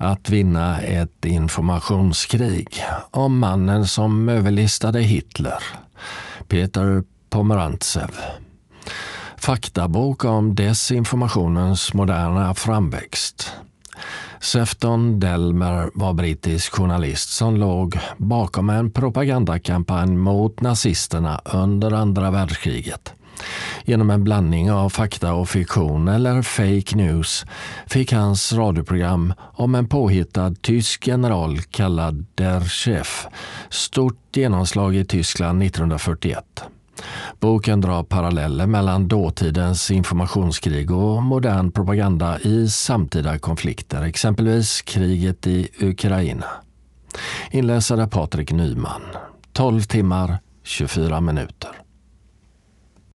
Att vinna ett informationskrig, om mannen som överlistade Hitler, Peter Pomerantsev. Faktabok om desinformationens moderna framväxt. Sefton Delmer var brittisk journalist som låg bakom en propagandakampanj mot nazisterna under andra världskriget. Genom en blandning av fakta och fiktion eller fake news fick hans radioprogram om en påhittad tysk general kallad Der Chef stort genomslag i Tyskland 1941. Boken drar paralleller mellan dåtidens informationskrig och modern propaganda i samtida konflikter, exempelvis kriget i Ukraina. Inläsare Patrik Nyman. 12 timmar, 24 minuter.